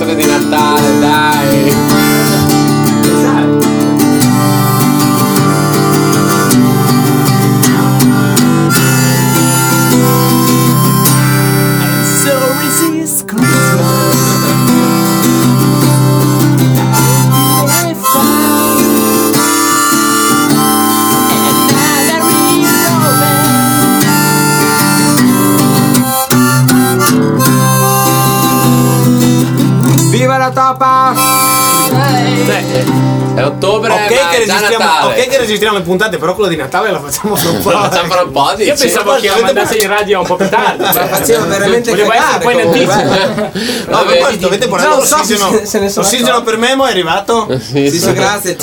canzone di Natale, dai. Viva la topa! È ottobre, Ok ma che è già registriamo, Natale. ok che registriamo le puntate, però quello di Natale la facciamo fra un po'. Facciamo fra un po', Io pensavo che la mandasse in radio un po' più tardi. Ma faceva veramente Voleva essere un po' in cagare. No, a proposito, avete buonato Non so l'ossigeno. se ne sono L'ossigeno accorto. per Memo è arrivato? Sì, Sì, sì. grazie.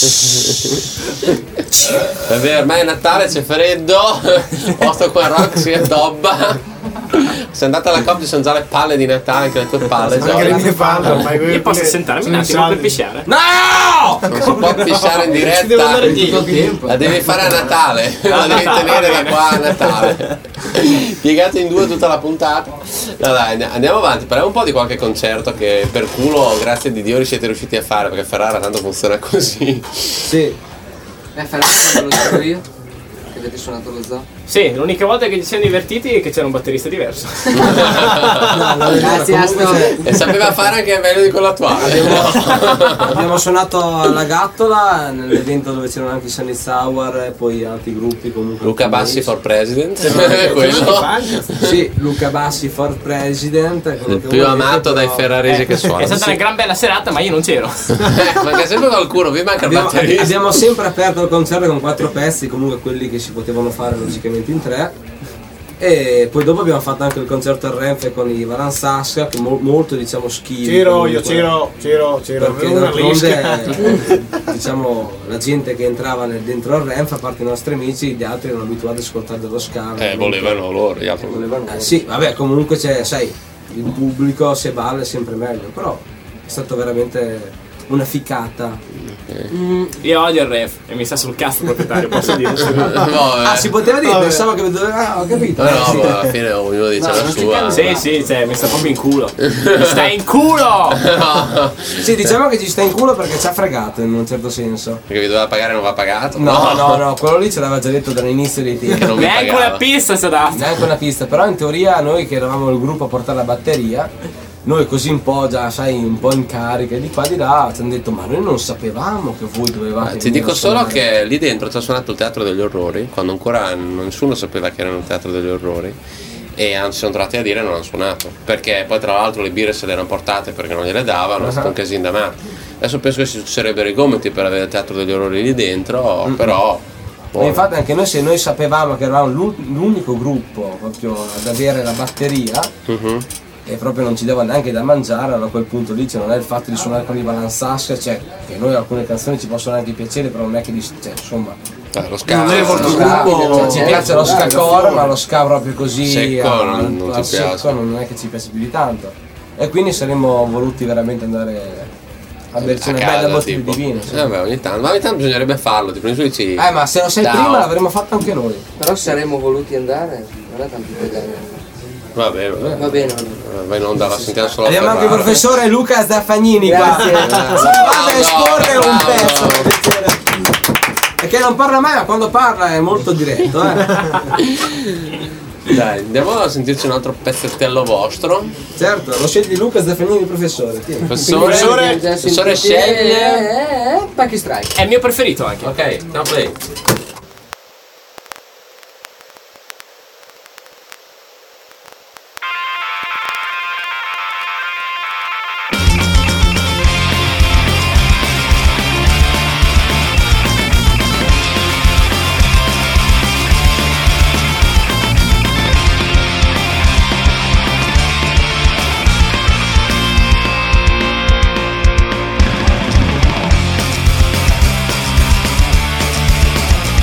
È vero, ormai è Natale, c'è freddo. Posto qua Roxy e Tobba. Sei andata alla COP, ci sono già le palle di Natale, anche le tue palle. Anche le mie palle ormai. Io posso sentarmi un attimo per pisciare? No! Non si può pisciare in Devo diretta. andare dietro. La devi fare a Natale. La devi tenere da qua a Natale. Piegate in due tutta la puntata. No, dai, andiamo avanti. Parliamo un po' di qualche concerto che per culo, grazie di Dio, siete riusciti a fare, perché Ferrara tanto funziona così. Sì. Ferrari lo dico io? Che avete suonato lo zoo? Sì, l'unica volta che ci siamo divertiti è che c'era un batterista diverso. Grazie a E sapeva fare anche meglio di quello attuale. Abbiamo suonato alla Gattola nell'evento dove c'erano anche i Sunny Sour e poi altri gruppi comunque. Luca Bassi for President. Quello. Sì, Luca Bassi for President. quello Il che più volete, amato dai però- Ferraresi che È suona. stata una gran bella serata, ma io non c'ero. Manca sempre qualcuno, vi manca il Abbiamo, batterista. abbiamo sempre aperto il concerto con 4 pezzi, comunque quelli che si potevano fare logicamente in 3. E poi dopo abbiamo fatto anche il concerto al Renfe con i Varan Sasca, che molto diciamo schivi. Ciro, io comunque. Ciro. Perché Una lisca. d'altronde diciamo la gente che entrava dentro il Renfe, a parte i nostri amici, gli altri erano abituati ad ascoltare dello ska. Volevano loro, gli altri. Sì, vabbè, comunque c'è, sai, il pubblico se balla è sempre meglio, però è stato veramente una ficata. Io odio il ref e mi sta sul cazzo il proprietario, posso dire? Ah, si poteva dire, pensavo che ho capito. No, Sì. ma alla fine ognuno dice la sua. Sì, cioè, mi sta proprio in culo. Mi sta in culo! Sì, diciamo che ci sta in culo perché ci ha fregato in un certo senso. Perché vi doveva pagare e non va pagato? No, quello lì ce l'aveva già detto dall'inizio dei tempi. Che non vi Neanche pagava. una pista si è data. Neanche una pista, però in teoria noi che eravamo il gruppo a portare la batteria, noi così un po' già, sai, un po' in carica di qua di là, ci hanno detto ma noi non sapevamo che voi dovevate Ti venire dico a solo suonare." che lì dentro ci ha suonato il Teatro degli Orrori, quando ancora nessuno sapeva che era il Teatro degli Orrori, e anzi sono trovati a dire non hanno suonato, perché poi tra l'altro le birre se le erano portate perché non gliele davano, è stato un casino da matti. Adesso penso che si sarebbero i gomiti per avere il Teatro degli Orrori lì dentro, però... E infatti anche noi, se noi sapevamo che eravamo l'unico gruppo proprio ad avere la batteria e proprio non ci davano neanche da mangiare, allora a quel punto lì cioè, non è il fatto di suonare con i Balansasca, cioè che noi alcune canzoni ci possono anche piacere, però non è che cioè, insomma lo ska, Non è molto lo ska, gruppo. cioè, ci piace lo ska-core, ma lo ska proprio così Secco non ti al secco piace. non è che ci piace più di tanto, e quindi saremmo voluti veramente andare a berci una bella bottiglia di vino, sì. Vabbè, ogni tanto bisognerebbe farlo, tipo su dici... Ma se lo sai Ciao. prima l'avremmo fatto anche noi. Però saremmo voluti andare, non è tanto italiano. Vabbè. Va bene. Vai in onda, la sentiamo solo Abbiamo anche il Ferrara. professore Luca Zaffagnini qua. Grazie. Vado a esporre un bravo, pezzo. bravo. Perché non parla mai, ma quando parla è molto diretto. Dai, andiamo a sentirci un altro pezzettello vostro. Certo, lo scegli Luca Zaffagnini, professore. Tieni. Professore sceglie. Pacchi Strike. È il mio preferito anche. Ok, now play. Thank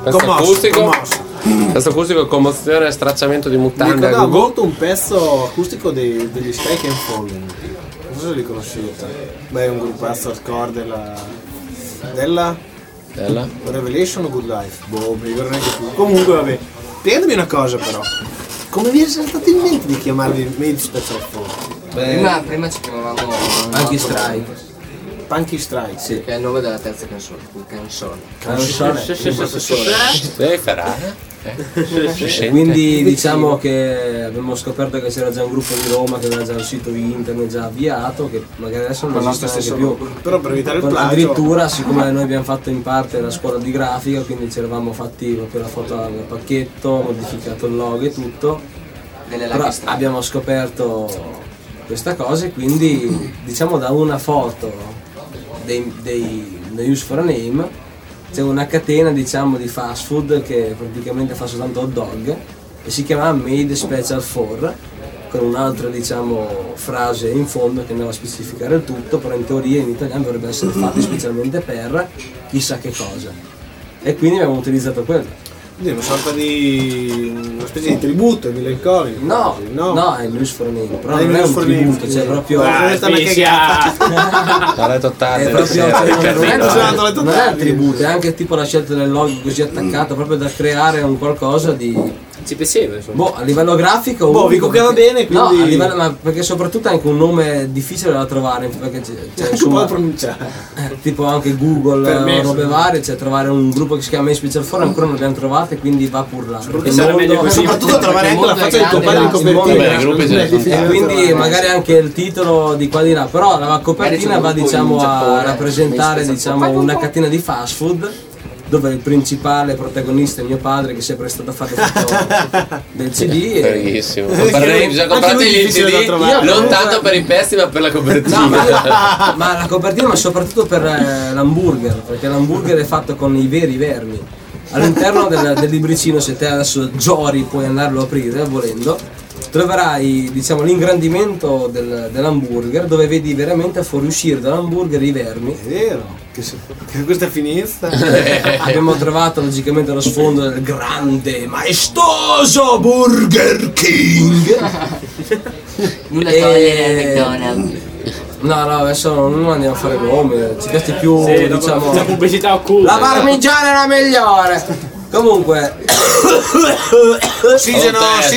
Questo acustico, commozione e stracciamento di Mi mutande. ricordava molto un pezzo acustico degli Sky Can Fallen. Non so se li conoscete. Beh, è un gruppazzo hardcore della Revelation o Good Life? Boh, mi ricordo neanche più. Comunque vabbè. Spiegatemi una cosa però. Come vi è saltato in mente di chiamarvi Made Special Force? Prima ci chiamavamo Anche Strike. Punky Strike. Sì, che è il nome della terza canzone. Devi ferrare. Quindi diciamo che abbiamo scoperto che c'era già un gruppo di Roma che aveva già il sito internet già avviato, che magari adesso non esiste neanche più. Però per evitare il plagio. Addirittura, siccome noi abbiamo fatto in parte la scuola di grafica, quindi ci eravamo fatti proprio la foto al pacchetto, modificato il logo e tutto. Però abbiamo scoperto questa cosa e quindi diciamo da una foto dei Use for a Name c'è una catena diciamo di fast food che praticamente fa soltanto hot dog e si chiamava Made Special For, con un'altra diciamo frase in fondo che andava a specificare il tutto, però in teoria in italiano dovrebbe essere fatti specialmente per chissà che cosa, e quindi abbiamo utilizzato quello. Quindi una sorta di una specie di tributo ai Millen Collins. No, è il Use for a Name, però non è un Use for tributo, Name, cioè proprio questa è una cagata. Ha letto tardi. è proprio, non è un tardi. tributo, è anche tipo la scelta del logo così attaccato, proprio da creare un qualcosa di Ci piaceva, insomma. boh, a livello grafico Boh, vi unico, copiava perché- bene, no, quindi- a livello, ma perché soprattutto è anche un nome difficile da trovare, perché c'è Non può insomma pronunciare. tipo anche Google Per me, robe sì. varie, cioè trovare un gruppo che si chiama Special Forum ancora non l'abbiamo trovato e quindi va pur là. Perché il sarà meglio mondo- così. Soprattutto trovare anche la mondo è faccia di tuo grande, padre in il mondo è copertina. grande. Gruppi ce ne sono e quindi magari anche il titolo di qua di là, però la copertina va diciamo a rappresentare diciamo una catena di fast food dove il principale protagonista è mio padre, che è sempre stato a fare foto del CD Bellissimo. Anche Bisogna lui comprare è il difficile da CD trovare. non tanto per i pezzi ma per la copertina. No, ma la copertina, ma soprattutto per l'hamburger, perché l'hamburger è fatto con i veri vermi. All'interno del libricino, se te adesso Giori puoi andarlo a aprire volendo, troverai diciamo l'ingrandimento dell'hamburger, dove vedi veramente fuoriuscire dall'hamburger i vermi. È vero, che questa è finita. Abbiamo trovato logicamente lo sfondo del grande, maestoso Burger King. Nulla E- togliere al McDonald's. No, adesso non andiamo a fare nomi, ci piace più Sì, dopo diciamo la pubblicità occulta. la parmigiana è la migliore. Comunque Ossigeno,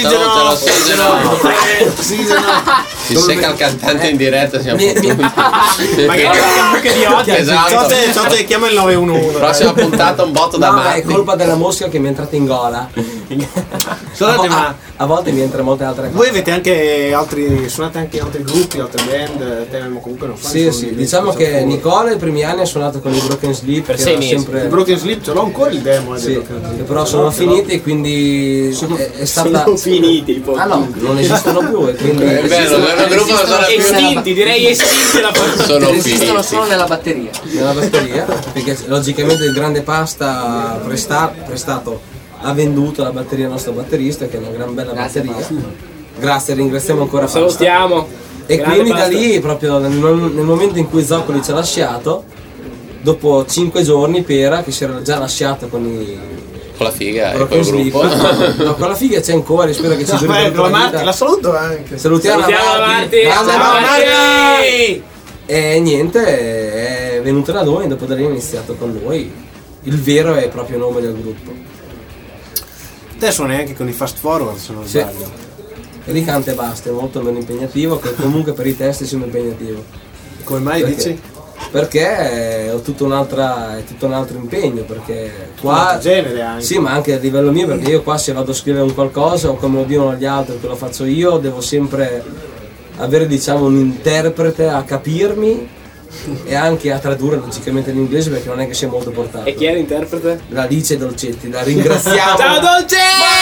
Si secca il cantante in diretta, siamo Mi- mi- fottuti. Magari Anche di oggi. Esatto. Sotte chiama il 911. Prossima puntata un botto da no, è matti. colpa della mosca che mi è entrata in gola. Scusate, ma A volte mi entra molte altre cose. voi avete anche altri, suonate anche in altri gruppi, altre band, te comunque non fai Sì, solo sì, di diciamo Special che Force. Nicola i primi anni ha suonato con i Broken Sleep Per che 6 era mesi. Il sempre Broken Sleep ce l'ho ancora il demo sì, dei Broken Sleep. che però sono finiti e quindi è stata Sono finiti i ah no, non esistono più e quindi È vero, il gruppo non sono più. Estinti, direi estinti la Sono Esistono finiti. solo nella batteria. nella batteria, perché logicamente il grande Pasta prestato ha venduto la batteria al nostro batterista, che è una gran bella Grazie, batteria. Grazie, ringraziamo ancora Pasta. salutiamo. E Grande quindi da Pasta. lì, proprio nel momento in cui Zoccoli ci ha lasciato, dopo 5 giorni Pera, che si era già lasciato con i Con la figa e Broken col Sleep, gruppo. no, con la figa c'è ancora, spero che ci duri per Beh, tutta la la Marti, vita. la saluto anche. Salutiamo Salutiamo la Marti. Grande Ciao, Marti! Marti! E niente, è venuto da noi, dopo da lì ha iniziato con noi il vero e proprio nome del gruppo. Te suoni anche con i Fast Forward, se non Sì. sbaglio. E lì canta e basta, è molto meno impegnativo, che comunque per i testi sono impegnativo. Come mai Perché? dici? Perché è tutto un altro impegno, perché Un qua altro genere anche. sì, ma anche a livello mio, perché io qua se vado a scrivere un qualcosa o come lo dicono gli altri che lo faccio io, devo sempre avere diciamo un interprete a capirmi e anche a tradurre logicamente in inglese, perché non è che sia molto portato. E chi è l'interprete? La Alice Dolcetti, la ringraziamo. Ciao Dolce!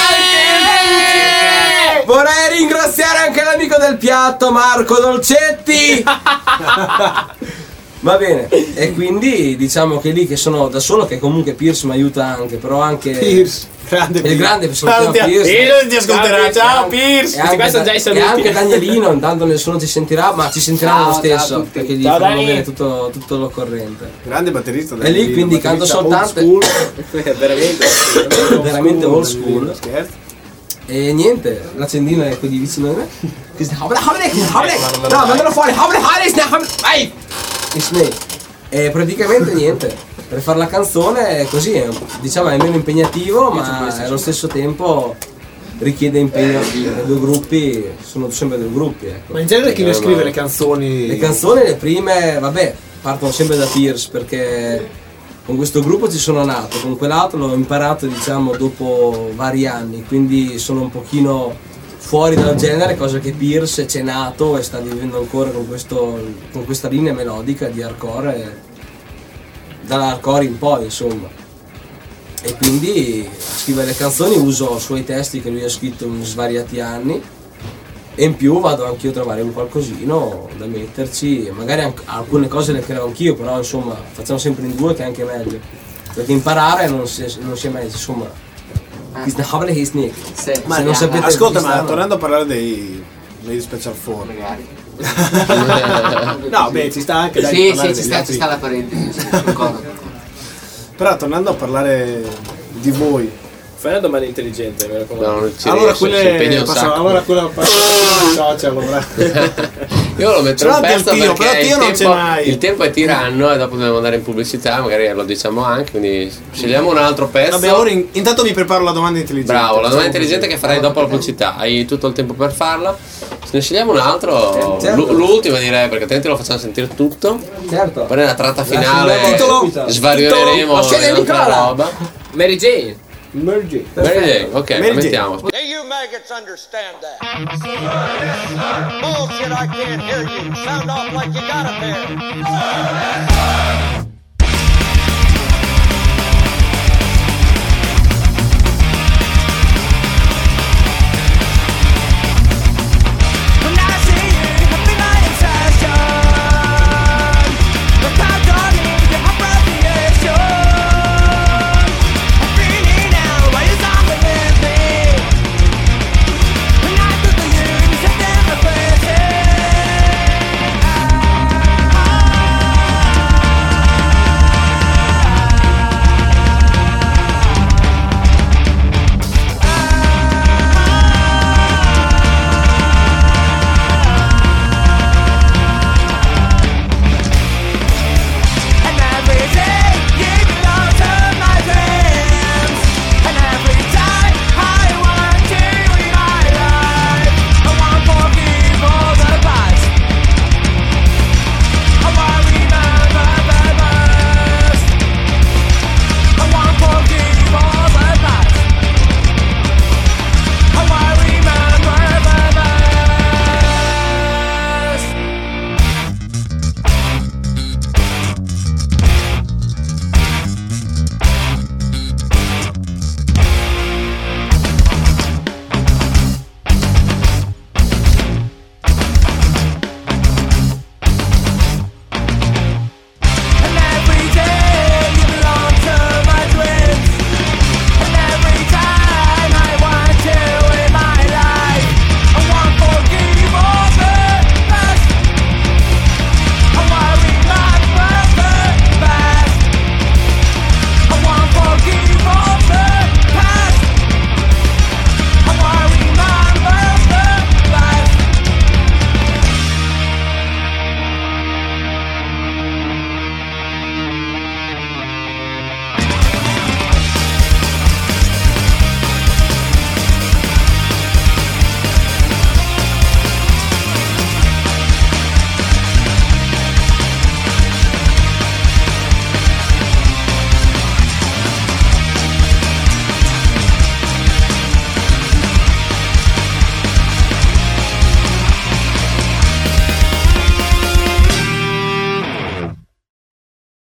Vorrei ringraziare anche l'amico del piatto Marco Dolcetti. Va bene, e quindi diciamo che lì che sono da solo, che comunque Pierce mi aiuta anche, però anche Pierce, grande il grande Pierce, Pierce ti ascolterà, ciao Pierce. e Questi sono già i e saluti. anche Danielino, intanto nessuno ci sentirà, ma ci sentiranno Ciao, lo ciao a stesso, tutti. perché gli Ciao, fanno Dani. bene tutto l'occorrente. Grande batterista. E lì quindi canto soltanto veramente old school. Scherzo. E niente, l'accendino è qui di vicino a me. No, mandalo fuori. Vai! E praticamente niente. Per fare la canzone è così, diciamo è meno impegnativo, ma allo stesso tempo richiede impegno. I due gruppi sono sempre due gruppi, ecco. Ma in genere chi le scrive le canzoni? Le canzoni, le prime, vabbè, partono sempre da Pierce, perché con questo gruppo ci sono nato, con quell'altro l'ho imparato diciamo dopo vari anni, quindi sono un pochino fuori dal genere, cosa che Pierce c'è nato e sta vivendo ancora con questa linea melodica di hardcore, dall'hardcore in poi insomma. E quindi a scrivere le canzoni uso suoi testi che lui ha scritto in svariati anni, e in più vado anch'io a trovare un qualcosino da metterci, magari alcune cose le creo anch'io, però insomma facciamo sempre in due, che è anche meglio, perché imparare non si è meglio, insomma. Ma Se non sapete Ascolta, chi ma stanno- tornando a parlare dei Special Four. magari. No, beh, ci sta anche dai, Sì, parlare sì, ci degli sta altri. la parentesi. Sì, concordo. Però tornando a parlare di voi. Fai una domanda intelligente, mi raccomando. No, non ci Allora riesce, si impegna quelle un sacco. allora quella social, Io lo metterò un C'era anche pezzo il tiro, perché però il tiro non c'è mai. il tempo è tiranno e dopo dobbiamo andare in pubblicità, magari lo diciamo anche, quindi scegliamo un altro pezzo. Vabbè, ora intanto mi preparo la domanda intelligente. Bravo, la domanda Facciamo intelligente così. che farai dopo la pubblicità, hai tutto il tempo per farla. Se ne scegliamo un altro, Certo. l'ultimo direi, perché altrimenti lo facciamo sentire tutto. Certo. Poi nella tratta finale Titolo. svarioneremo Titolo. in altra Nicola. roba. Mary Jane. Merge. Mary Jane, ok, Mary la Jane. mettiamo. Do you maggots understand that? Bullshit, I can't hear you. Sound off like you got a pair.